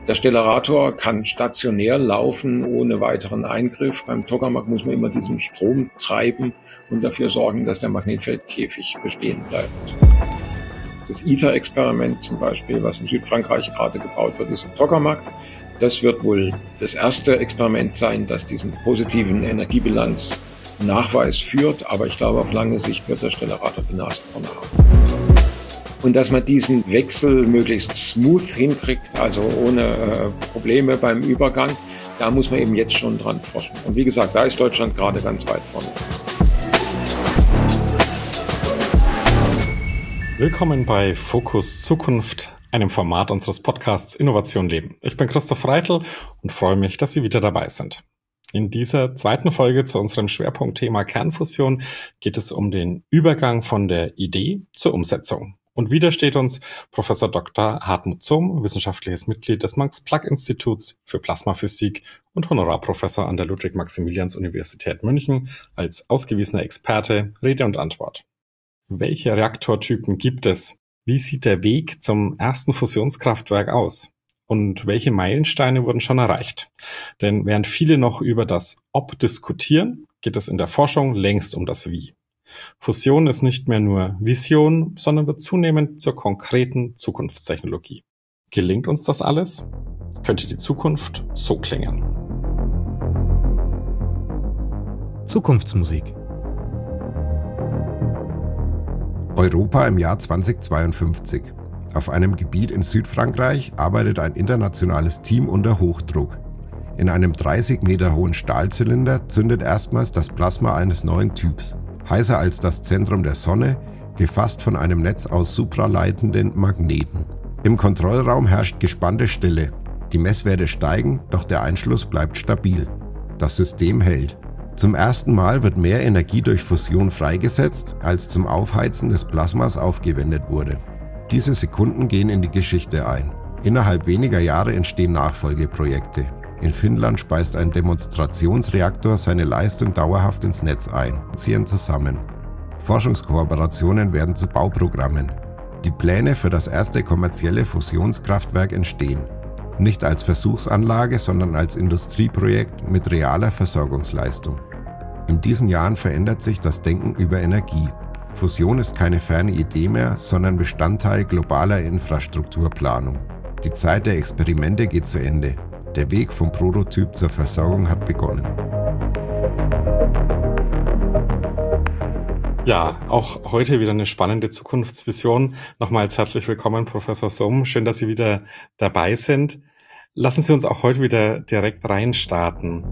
Der Stellarator kann stationär laufen ohne weiteren Eingriff. Beim Tokamak muss man immer diesen Strom treiben und dafür sorgen, dass der Magnetfeldkäfig bestehen bleibt. Das ITER-Experiment zum Beispiel, was in Südfrankreich gerade gebaut wird, ist ein Tokamak. Das wird wohl das erste Experiment sein, das diesen positiven Energiebilanznachweis führt. Aber ich glaube, auf lange Sicht wird der Stellarator die Nase vorne haben. Und dass man diesen Wechsel möglichst smooth hinkriegt, also ohne Probleme beim Übergang, da muss man eben jetzt schon dran forschen. Und wie gesagt, da ist Deutschland gerade ganz weit vorne. Willkommen bei Fokus Zukunft, einem Format unseres Podcasts Innovation Leben. Ich bin Christoph Reitel und freue mich, dass Sie wieder dabei sind. In dieser zweiten Folge zu unserem Schwerpunktthema Kernfusion geht es um den Übergang von der Idee zur Umsetzung. Und wieder steht uns Professor Dr. Hartmut Zohm, wissenschaftliches Mitglied des Max-Planck-Instituts für Plasmaphysik und Honorarprofessor an der Ludwig-Maximilians-Universität München, als ausgewiesener Experte Rede und Antwort. Welche Reaktortypen gibt es? Wie sieht der Weg zum ersten Fusionskraftwerk aus? Und welche Meilensteine wurden schon erreicht? Denn während viele noch über das Ob diskutieren, geht es in der Forschung längst um das Wie. Fusion ist nicht mehr nur Vision, sondern wird zunehmend zur konkreten Zukunftstechnologie. Gelingt uns das alles? Könnte die Zukunft so klingen. Zukunftsmusik. Europa im Jahr 2052. Auf einem Gebiet in Südfrankreich arbeitet ein internationales Team unter Hochdruck. In einem 30 Meter hohen Stahlzylinder zündet erstmals das Plasma eines neuen Typs. Heißer als das Zentrum der Sonne, gefasst von einem Netz aus supraleitenden Magneten. Im Kontrollraum herrscht gespannte Stille. Die Messwerte steigen, doch der Einschluss bleibt stabil. Das System hält. Zum ersten Mal wird mehr Energie durch Fusion freigesetzt, als zum Aufheizen des Plasmas aufgewendet wurde. Diese Sekunden gehen in die Geschichte ein. Innerhalb weniger Jahre entstehen Nachfolgeprojekte. In Finnland speist ein Demonstrationsreaktor seine Leistung dauerhaft ins Netz ein. Ziehen zusammen. Forschungskooperationen werden zu Bauprogrammen. Die Pläne für das erste kommerzielle Fusionskraftwerk entstehen. Nicht als Versuchsanlage, sondern als Industrieprojekt mit realer Versorgungsleistung. In diesen Jahren verändert sich das Denken über Energie. Fusion ist keine ferne Idee mehr, sondern Bestandteil globaler Infrastrukturplanung. Die Zeit der Experimente geht zu Ende. Der Weg vom Prototyp zur Versorgung hat begonnen. Ja, auch heute wieder eine spannende Zukunftsvision. Nochmals herzlich willkommen, Professor Zohm. Schön, dass Sie wieder dabei sind. Lassen Sie uns auch heute wieder direkt reinstarten.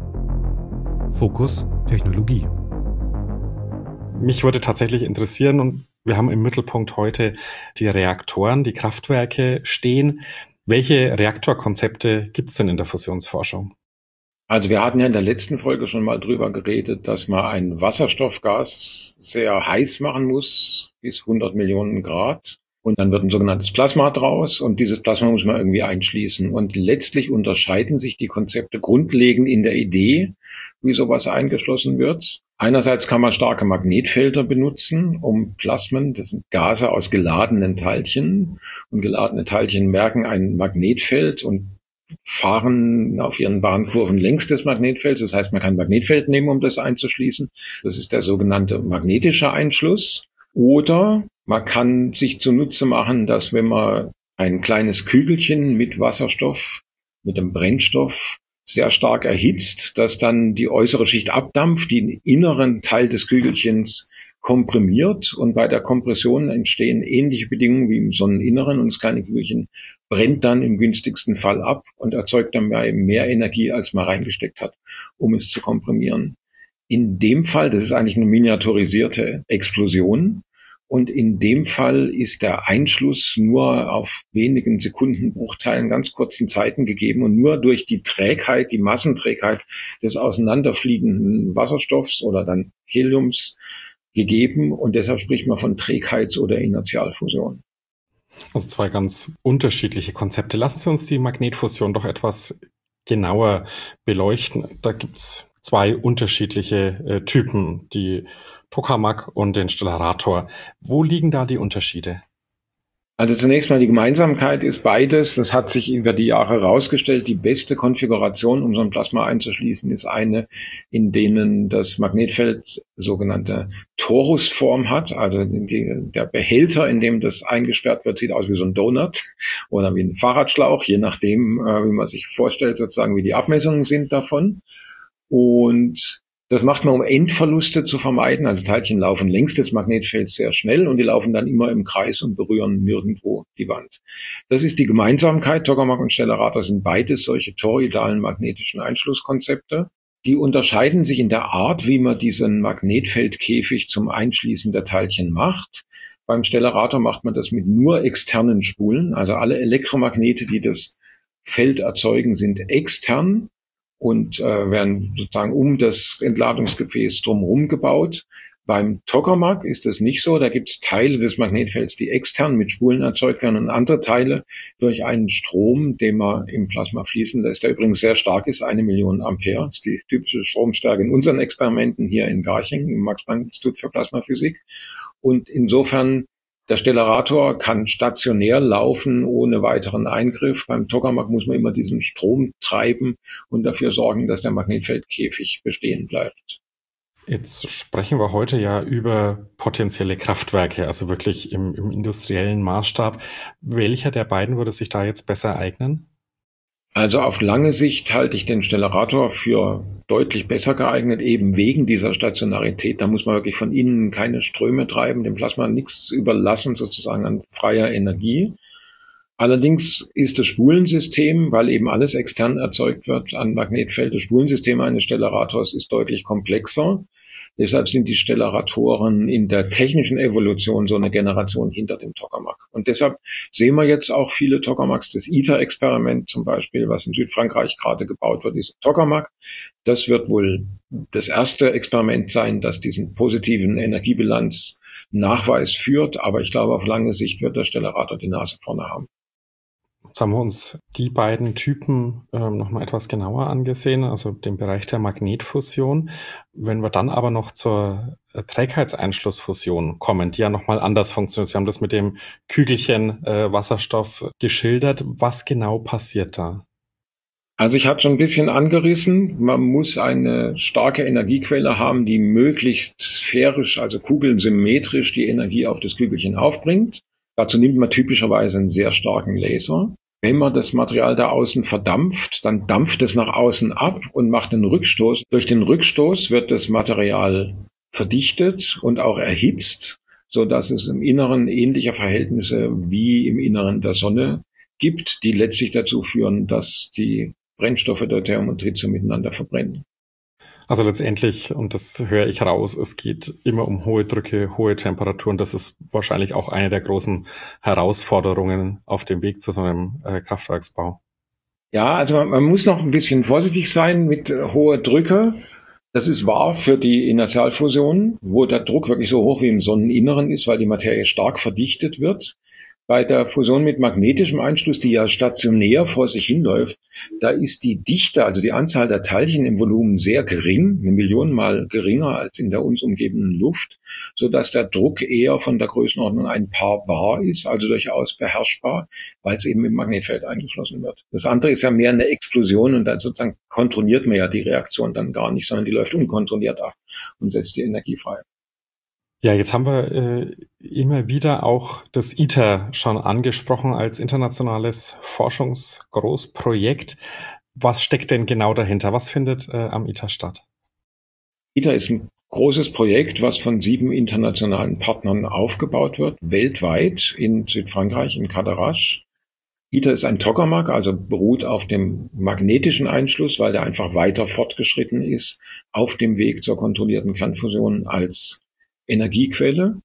Fokus Technologie. Mich würde tatsächlich interessieren, und wir haben im Mittelpunkt heute die Reaktoren, die Kraftwerke stehen. Welche Reaktorkonzepte gibt es denn in der Fusionsforschung? Also wir hatten ja in der letzten Folge schon mal drüber geredet, dass man ein Wasserstoffgas sehr heiß machen muss, bis 100 Millionen Grad. Und dann wird ein sogenanntes Plasma draus und dieses Plasma muss man irgendwie einschließen. Und letztlich unterscheiden sich die Konzepte grundlegend in der Idee, wie sowas eingeschlossen wird. Einerseits kann man starke Magnetfelder benutzen, um Plasmen, das sind Gase aus geladenen Teilchen, und geladene Teilchen merken ein Magnetfeld und fahren auf ihren Bahnkurven längs des Magnetfelds. Das heißt, man kann ein Magnetfeld nehmen, um das einzuschließen. Das ist der sogenannte magnetische Einschluss. Oder man kann sich zunutze machen, dass wenn man ein kleines Kügelchen mit Wasserstoff, mit dem Brennstoff sehr stark erhitzt, dass dann die äußere Schicht abdampft, den inneren Teil des Kügelchens komprimiert und bei der Kompression entstehen ähnliche Bedingungen wie im Sonneninneren und das kleine Kügelchen brennt dann im günstigsten Fall ab und erzeugt dann mehr Energie, als man reingesteckt hat, um es zu komprimieren. In dem Fall, das ist eigentlich eine miniaturisierte Explosion, und in dem Fall ist der Einschluss nur auf wenigen Sekundenbruchteilen, ganz kurzen Zeiten gegeben und nur durch die Trägheit, die Massenträgheit des auseinanderfliegenden Wasserstoffs oder dann Heliums gegeben. Und deshalb spricht man von Trägheits- oder Inertialfusion. Also zwei ganz unterschiedliche Konzepte. Lassen Sie uns die Magnetfusion doch etwas genauer beleuchten. Da gibt es zwei unterschiedliche Typen, die Tokamak und den Stellarator. Wo liegen da die Unterschiede? Also zunächst mal die Gemeinsamkeit ist beides. Das hat sich über die Jahre herausgestellt. Die beste Konfiguration, um so ein Plasma einzuschließen, ist eine, in denen das Magnetfeld sogenannte Torusform hat. Also der Behälter, in dem das eingesperrt wird, sieht aus wie so ein Donut oder wie ein Fahrradschlauch, je nachdem, wie man sich vorstellt, sozusagen, wie die Abmessungen sind davon. Und das macht man, um Endverluste zu vermeiden. Also Teilchen laufen längs des Magnetfelds sehr schnell und die laufen dann immer im Kreis und berühren nirgendwo die Wand. Das ist die Gemeinsamkeit. Tokamak und Stellarator sind beides solche toroidalen magnetischen Einschlusskonzepte. Die unterscheiden sich in der Art, wie man diesen Magnetfeldkäfig zum Einschließen der Teilchen macht. Beim Stellarator macht man das mit nur externen Spulen. Also alle Elektromagnete, die das Feld erzeugen, sind extern und werden sozusagen um das Entladungsgefäß drumherum gebaut. Beim Tokamak ist das nicht so. Da gibt es Teile des Magnetfelds, die extern mit Spulen erzeugt werden und andere Teile durch einen Strom, den man im Plasma fließen lässt, der übrigens sehr stark ist, 1 Million Ampere. Das ist die typische Stromstärke in unseren Experimenten hier in Garching im Max-Planck-Institut für Plasmaphysik. Und insofern der Stellarator kann stationär laufen ohne weiteren Eingriff. Beim Tokamak muss man immer diesen Strom treiben und dafür sorgen, dass der Magnetfeldkäfig bestehen bleibt. Jetzt sprechen wir heute ja über potenzielle Kraftwerke, also wirklich im industriellen Maßstab. Welcher der beiden würde sich da jetzt besser eignen? Also auf lange Sicht halte ich den Stellarator für deutlich besser geeignet, eben wegen dieser Stationarität. Da muss man wirklich von innen keine Ströme treiben, dem Plasma nichts überlassen, sozusagen an freier Energie. Allerdings ist das Spulensystem, weil eben alles extern erzeugt wird an Magnetfeld, das Spulensystem eines Stellarators ist deutlich komplexer. Deshalb sind die Stellaratoren in der technischen Evolution so eine Generation hinter dem Tokamak. Und deshalb sehen wir jetzt auch viele Tokamaks. Das ITER-Experiment zum Beispiel, was in Südfrankreich gerade gebaut wird, ist Tokamak. Das wird wohl das erste Experiment sein, das diesen positiven Energiebilanznachweis führt. Aber ich glaube, auf lange Sicht wird der Stellarator die Nase vorne haben. Jetzt haben wir uns die beiden Typen nochmal etwas genauer angesehen, also den Bereich der Magnetfusion. Wenn wir dann aber noch zur Trägheitseinschlussfusion kommen, die ja nochmal anders funktioniert. Sie haben das mit dem Kügelchen Wasserstoff geschildert. Was genau passiert da? Also ich habe schon ein bisschen angerissen, man muss eine starke Energiequelle haben, die möglichst sphärisch, also kugelsymmetrisch die Energie auf das Kügelchen aufbringt. Dazu nimmt man typischerweise einen sehr starken Laser. Wenn man das Material da außen verdampft, dann dampft es nach außen ab und macht einen Rückstoß. Durch den Rückstoß wird das Material verdichtet und auch erhitzt, so dass es im Inneren ähnliche Verhältnisse wie im Inneren der Sonne gibt, die letztlich dazu führen, dass die Brennstoffe der Thermotrize miteinander verbrennen. Also letztendlich, und das höre ich raus, es geht immer um hohe Drücke, hohe Temperaturen. Das ist wahrscheinlich auch eine der großen Herausforderungen auf dem Weg zu so einem Kraftwerksbau. Ja, also man muss noch ein bisschen vorsichtig sein mit hoher Drücke. Das ist wahr für die Inertialfusion, wo der Druck wirklich so hoch wie im Sonneninneren ist, weil die Materie stark verdichtet wird. Bei der Fusion mit magnetischem Einschluss, die ja stationär vor sich hinläuft, da ist die Dichte, also die Anzahl der Teilchen im Volumen sehr gering, 1 Million Mal geringer als in der uns umgebenden Luft, so dass der Druck eher von der Größenordnung ein paar Bar ist, also durchaus beherrschbar, weil es eben im Magnetfeld eingeschlossen wird. Das andere ist ja mehr eine Explosion und dann sozusagen kontrolliert man ja die Reaktion dann gar nicht, sondern die läuft unkontrolliert ab und setzt die Energie frei. Ja, jetzt haben wir immer wieder auch das ITER schon angesprochen als internationales Forschungsgroßprojekt. Was steckt denn genau dahinter? Was findet am ITER statt? ITER ist ein großes Projekt, was von 7 internationalen Partnern aufgebaut wird, weltweit in Südfrankreich, in Cadarache. ITER ist ein Tokamak, also beruht auf dem magnetischen Einschluss, weil der einfach weiter fortgeschritten ist auf dem Weg zur kontrollierten Kernfusion als Energiequelle.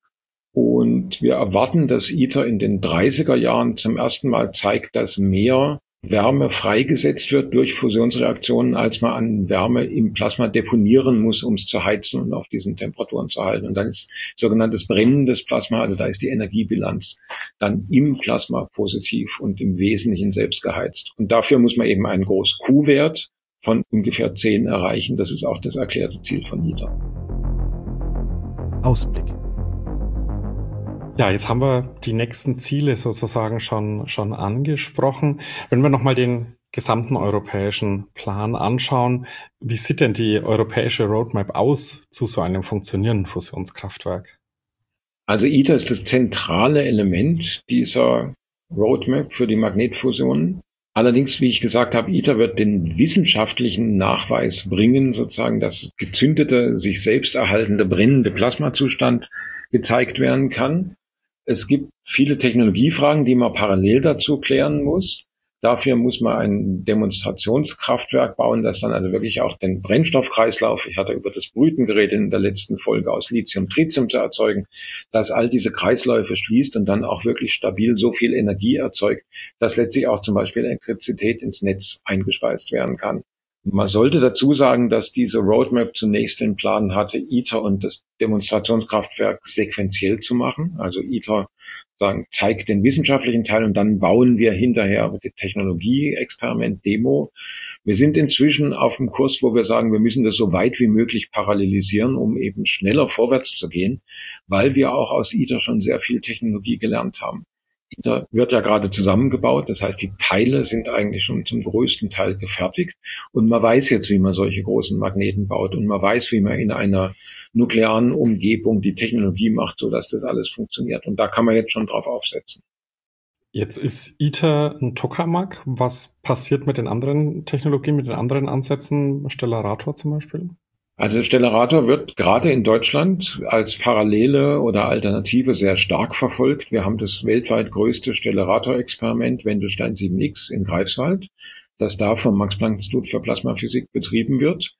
Und wir erwarten, dass ITER in den 30er Jahren zum ersten Mal zeigt, dass mehr Wärme freigesetzt wird durch Fusionsreaktionen, als man an Wärme im Plasma deponieren muss, um es zu heizen und auf diesen Temperaturen zu halten. Und dann ist sogenanntes brennendes Plasma, also da ist die Energiebilanz dann im Plasma positiv und im Wesentlichen selbst geheizt. Und dafür muss man eben einen Groß-Q-Wert von ungefähr 10 erreichen. Das ist auch das erklärte Ziel von ITER. Ausblick. Ja, jetzt haben wir die nächsten Ziele sozusagen schon angesprochen. Wenn wir nochmal den gesamten europäischen Plan anschauen, wie sieht denn die europäische Roadmap aus zu so einem funktionierenden Fusionskraftwerk? Also ITER ist das zentrale Element dieser Roadmap für die Magnetfusion. Allerdings, wie ich gesagt habe, ITER wird den wissenschaftlichen Nachweis bringen, sozusagen, dass gezündete, sich selbst erhaltende, brennende Plasmazustand gezeigt werden kann. Es gibt viele Technologiefragen, die man parallel dazu klären muss. Dafür muss man ein Demonstrationskraftwerk bauen, das dann also wirklich auch den Brennstoffkreislauf, ich hatte über das Brüten geredet in der letzten Folge, aus Lithium-Tritium zu erzeugen, dass all diese Kreisläufe schließt und dann auch wirklich stabil so viel Energie erzeugt, dass letztlich auch zum Beispiel Elektrizität ins Netz eingespeist werden kann. Man sollte dazu sagen, dass diese Roadmap zunächst den Plan hatte, ITER und das Demonstrationskraftwerk sequenziell zu machen. Also ITER zeigt den wissenschaftlichen Teil und dann bauen wir hinterher die Technologie-Experiment, Demo. Wir sind inzwischen auf dem Kurs, wo wir sagen, wir müssen das so weit wie möglich parallelisieren, um eben schneller vorwärts zu gehen, weil wir auch aus ITER schon sehr viel Technologie gelernt haben. ITER wird ja gerade zusammengebaut, das heißt, die Teile sind eigentlich schon zum größten Teil gefertigt und man weiß jetzt, wie man solche großen Magneten baut und man weiß, wie man in einer nuklearen Umgebung die Technologie macht, sodass das alles funktioniert und da kann man jetzt schon drauf aufsetzen. Jetzt ist ITER ein Tokamak. Was passiert mit den anderen Technologien, mit den anderen Ansätzen, Stellarator zum Beispiel? Also Stellarator wird gerade in Deutschland als Parallele oder Alternative sehr stark verfolgt. Wir haben das weltweit größte Stellarator-Experiment Wendelstein 7X in Greifswald, das da vom Max-Planck-Institut für Plasmaphysik betrieben wird.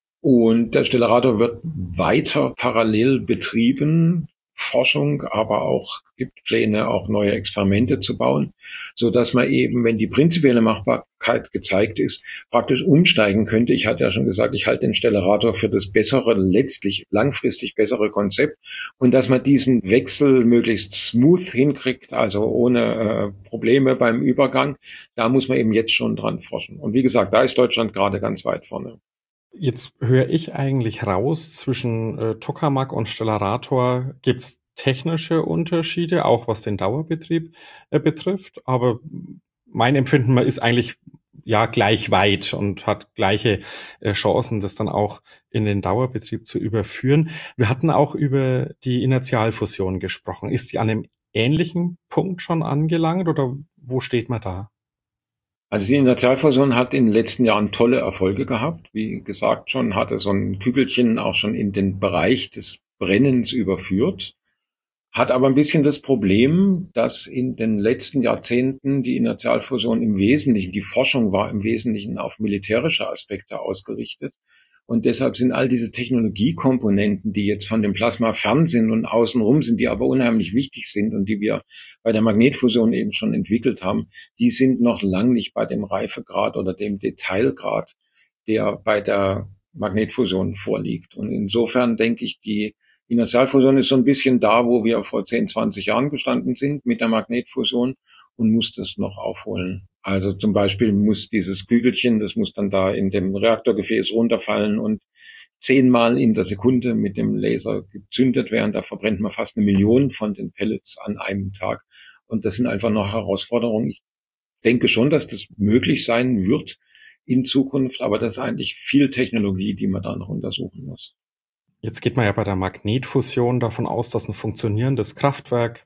Und der Stellarator wird weiter parallel betrieben, Forschung, aber auch gibt Pläne, auch neue Experimente zu bauen, so dass man eben, wenn die prinzipielle Machbarkeit gezeigt ist, praktisch umsteigen könnte. Ich hatte ja schon gesagt, ich halte den Stellarator für das bessere, letztlich langfristig bessere Konzept und dass man diesen Wechsel möglichst smooth hinkriegt, also ohne Probleme beim Übergang, da muss man eben jetzt schon dran forschen. Und wie gesagt, da ist Deutschland gerade ganz weit vorne. Jetzt höre ich eigentlich raus, zwischen Tokamak und Stellarator gibt's technische Unterschiede, auch was den Dauerbetrieb betrifft. Aber mein Empfinden ist eigentlich ja gleich weit und hat gleiche Chancen, das dann auch in den Dauerbetrieb zu überführen. Wir hatten auch über die Inertialfusion gesprochen. Ist die an einem ähnlichen Punkt schon angelangt oder wo steht man da? Also die Inertialfusion hat in den letzten Jahren tolle Erfolge gehabt. Wie gesagt schon, hatte so ein Kügelchen auch schon in den Bereich des Brennens überführt. Hat aber ein bisschen das Problem, dass in den letzten Jahrzehnten die Inertialfusion im Wesentlichen, die Forschung war im Wesentlichen auf militärische Aspekte ausgerichtet. Und deshalb sind all diese Technologiekomponenten, die jetzt von dem Plasma fern sind und außenrum sind, die aber unheimlich wichtig sind und die wir bei der Magnetfusion eben schon entwickelt haben, die sind noch lang nicht bei dem Reifegrad oder dem Detailgrad, der bei der Magnetfusion vorliegt. Und insofern denke ich, die Inertialfusion ist so ein bisschen da, wo wir vor 10, 20 Jahren gestanden sind mit der Magnetfusion und muss das noch aufholen. Also zum Beispiel muss dieses Kügelchen, das muss dann da in dem Reaktorgefäß runterfallen und 10-mal in der Sekunde mit dem Laser gezündet werden. Da verbrennt man fast 1 Million von den Pellets an einem Tag. Und das sind einfach noch Herausforderungen. Ich denke schon, dass das möglich sein wird in Zukunft, aber das ist eigentlich viel Technologie, die man da noch untersuchen muss. Jetzt geht man ja bei der Magnetfusion davon aus, dass ein funktionierendes Kraftwerk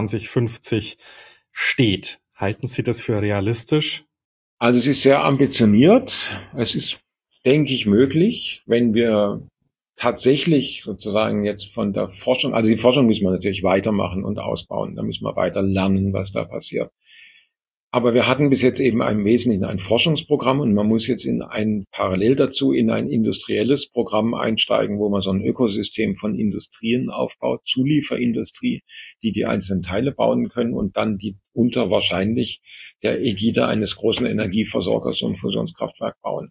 2050 steht. Halten Sie das für realistisch? Also es ist sehr ambitioniert. Es ist, denke ich, möglich, wenn wir tatsächlich sozusagen jetzt von der Forschung, also die Forschung müssen wir natürlich weitermachen und ausbauen. Da müssen wir weiter lernen, was da passiert. Aber wir hatten bis jetzt eben im Wesentlichen ein Forschungsprogramm und man muss jetzt parallel dazu in ein industrielles Programm einsteigen, wo man so ein Ökosystem von Industrien aufbaut, Zulieferindustrie, die einzelnen Teile bauen können und dann die unter wahrscheinlich der Ägide eines großen Energieversorgers so ein Fusionskraftwerk bauen.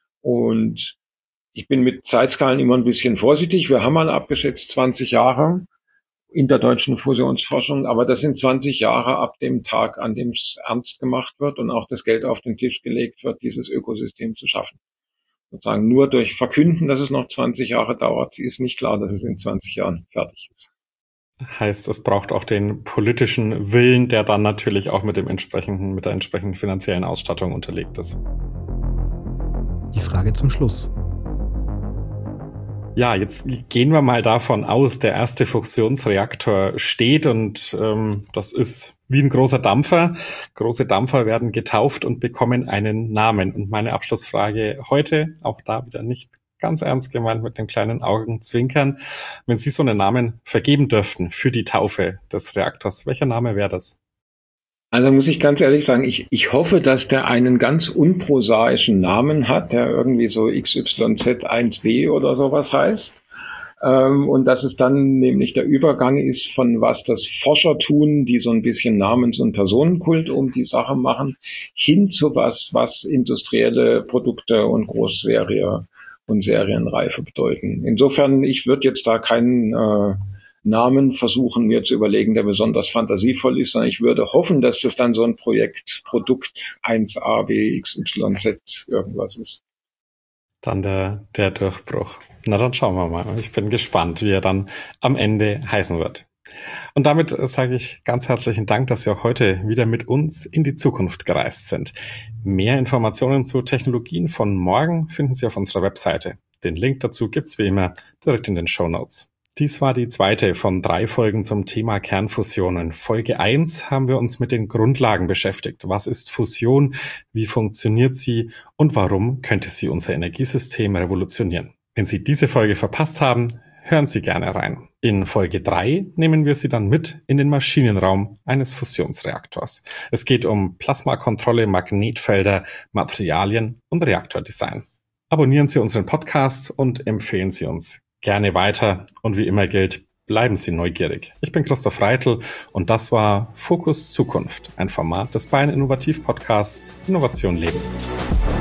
Und ich bin mit Zeitskalen immer ein bisschen vorsichtig. Wir haben mal abgeschätzt 20 Jahre in der deutschen Fusionsforschung, aber das sind 20 Jahre ab dem Tag, an dem es ernst gemacht wird und auch das Geld auf den Tisch gelegt wird, dieses Ökosystem zu schaffen. Sozusagen nur durch Verkünden, dass es noch 20 Jahre dauert, ist nicht klar, dass es in 20 Jahren fertig ist. Heißt, es braucht auch den politischen Willen, der dann natürlich auch mit der entsprechenden finanziellen Ausstattung unterlegt ist. Die Frage zum Schluss. Ja, jetzt gehen wir mal davon aus, der erste Fusionsreaktor steht und das ist wie ein großer Dampfer. Große Dampfer werden getauft und bekommen einen Namen. Und meine Abschlussfrage heute, auch da wieder nicht ganz ernst gemeint mit dem kleinen Augenzwinkern, wenn Sie so einen Namen vergeben dürften für die Taufe des Reaktors, welcher Name wäre das? Also muss ich ganz ehrlich sagen, ich hoffe, dass der einen ganz unprosaischen Namen hat, der irgendwie so XYZ1b oder sowas heißt. Und dass es dann nämlich der Übergang ist von was das Forscher tun, die so ein bisschen Namens- und Personenkult um die Sache machen, hin zu was industrielle Produkte und Großserie und Serienreife bedeuten. Insofern, ich würde jetzt da keinen Namen versuchen mir zu überlegen, der besonders fantasievoll ist, sondern ich würde hoffen, dass das dann so ein Produkt 1a, B, XYZ irgendwas ist. Dann der Durchbruch. Na, dann schauen wir mal. Ich bin gespannt, wie er dann am Ende heißen wird. Und damit sage ich ganz herzlichen Dank, dass Sie auch heute wieder mit uns in die Zukunft gereist sind. Mehr Informationen zu Technologien von morgen finden Sie auf unserer Webseite. Den Link dazu gibt's wie immer direkt in den Shownotes. Dies war die zweite von 3 Folgen zum Thema Kernfusionen. Folge 1 haben wir uns mit den Grundlagen beschäftigt. Was ist Fusion? Wie funktioniert sie? Und warum könnte sie unser Energiesystem revolutionieren? Wenn Sie diese Folge verpasst haben, hören Sie gerne rein. In Folge 3 nehmen wir Sie dann mit in den Maschinenraum eines Fusionsreaktors. Es geht um Plasmakontrolle, Magnetfelder, Materialien und Reaktordesign. Abonnieren Sie unseren Podcast und empfehlen Sie uns gerne weiter. Und wie immer gilt, bleiben Sie neugierig. Ich bin Christoph Reitl und das war Fokus Zukunft, ein Format des Bayern Innovativ Podcasts Innovation Leben.